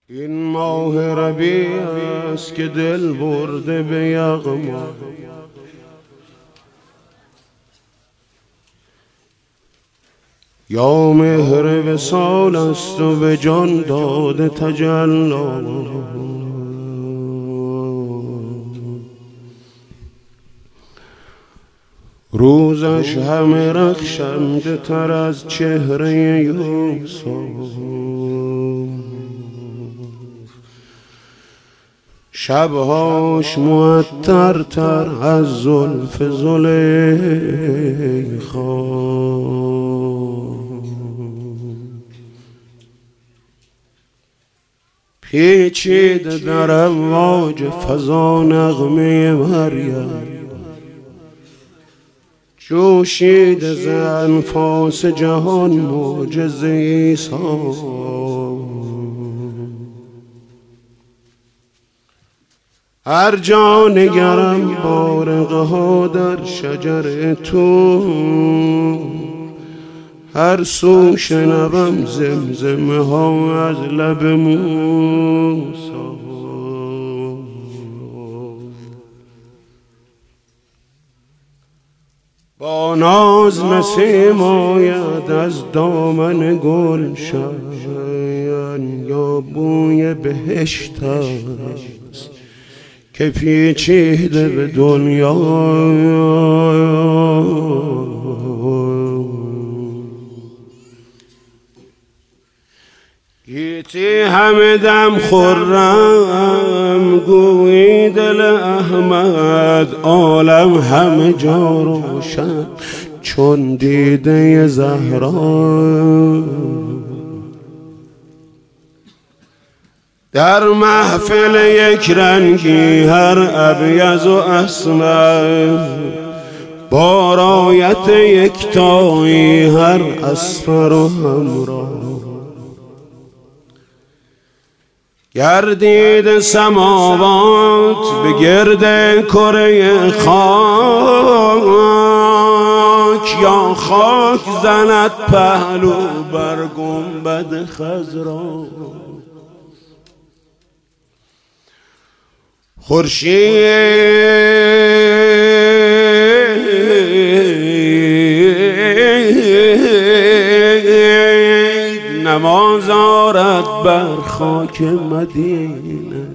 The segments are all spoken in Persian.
این ماه ربیع است که دل برده به یغما، یا مهر وصال است و به جان داده تجلا. روزش همه رخشنده تر از چهره یوسف، شبهاش معطرتر از زلف زلیخا. پیچیده در امواج فضا نغمه مریم، جوشیده ز انفاس جهان معجزه عیسی. هر جا نگرم بارقه ها در شجر تو، هر سو شنوم زمزمه ها از لب موسی. با ناز نسیم آید از دامن گلشن، یا بوی بهشت است که پیچیده به دنیا. گیتی همه دم خرم گویی دل احمد، عالم همه جا روشن چون دیده زهرا. در محفل یک رنگی هر ابیض و اسمر، با رایت یکتایی هر اصفر و حمرا. گردید سماوات به گرد کره خاک، یا خاک زند پهلو بر گنبد خضرا. خورشید نماز آرد بر خاک مدینه،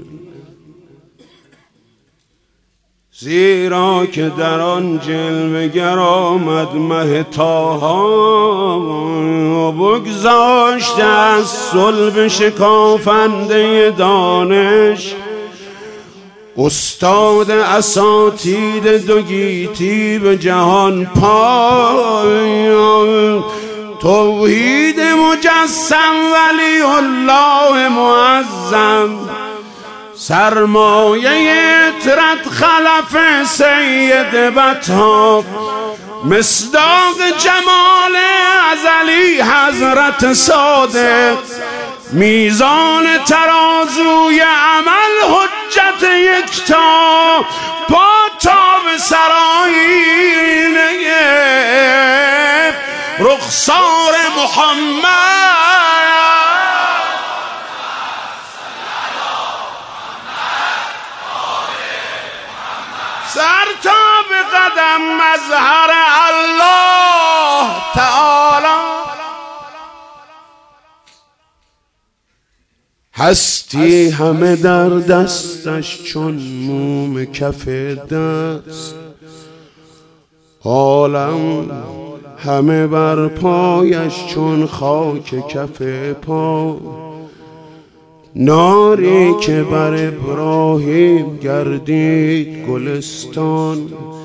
زیرا که در آن جلوه گر آمد مه طاها. بگذاشته از صلب شکافنده دانش، استاد اساتید دو گیتی به جهان پای. توحید مجسم ولی الله معظم، سرمایه اطرت خلف سید بطا. مصداق جمال ازلی حضرت صادق، میزان ترازوی عمل حجت یکتا. با تاب سرایینه رخسار محمد، سر تا به قدم مظهر الله تعالی. هستی همه در دستش چون موم کف دست، عالم همه بر پایش چون خاک کف پا. ناری که بر ابراهیم گردید گلستان،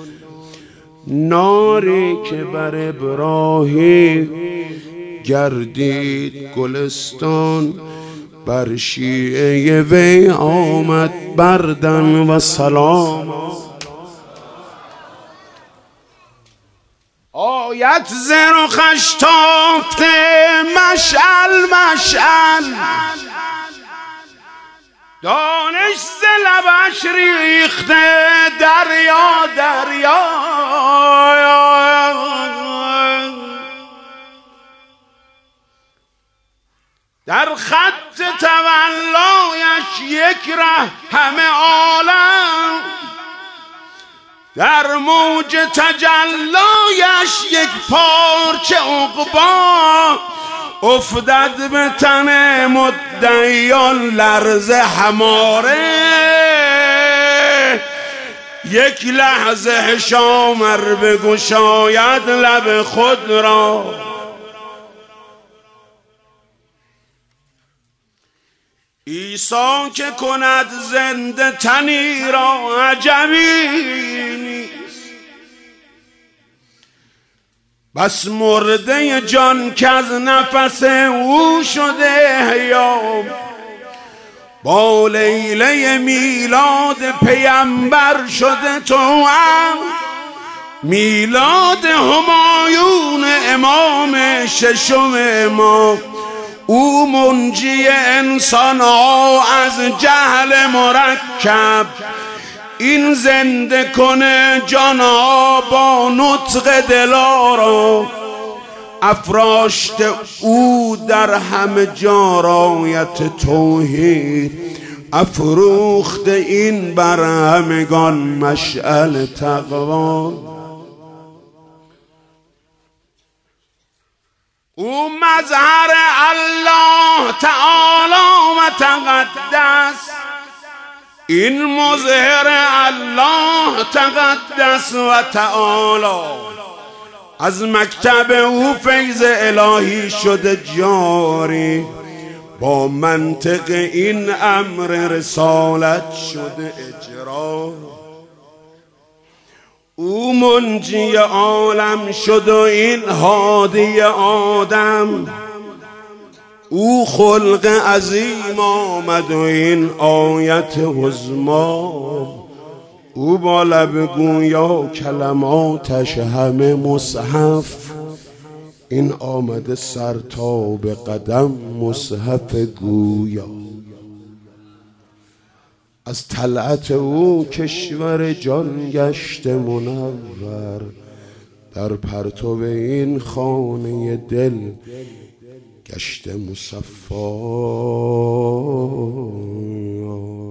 ناری که بر ابراهیم گردید گلستان. بر شیعه وی آمد بردن و سلام. آیت ز رخش تافته مشعل مشعل، دانش ز لبش ریخته دریا دریا. در خط تولا یک ره همه عالم، در موج تجلایش یک پارچه عقبا، افتد به تن مدعیان لرزه هماره. یک لحظه هشامر بگشاید لب خود را، عیسی که کند زنده تنی را عجبی نیست. بس مرده جان که از نفس او شده حیام، با لیله میلاد پیمبر شده تو هم، میلاد همایون امام ششم ما. او منجی انسان ها از جهل مرکب، این زنده کنه جان ها با نطق دلارا. افراشت او در همه جا رایت توحید، افروخت این بر همگان مشعل تقوا. او مظهر الله تعالی و تقدس، این مظهر الله تقدس و تعالی. از مکتب او فیض الهی شده جاری، با منطق این امر رسالت شده اجرا. او منجی عالم شد و این هادی آدم، او خلق عظیم آمد و این آیت عظما. او با لب گویا کلماتش همه مصحف، این آمده سر تا به قدم مصحف گویا. از طلعت او کشور جان گشت منور، در پرتو این خانه دل گشت مصفا.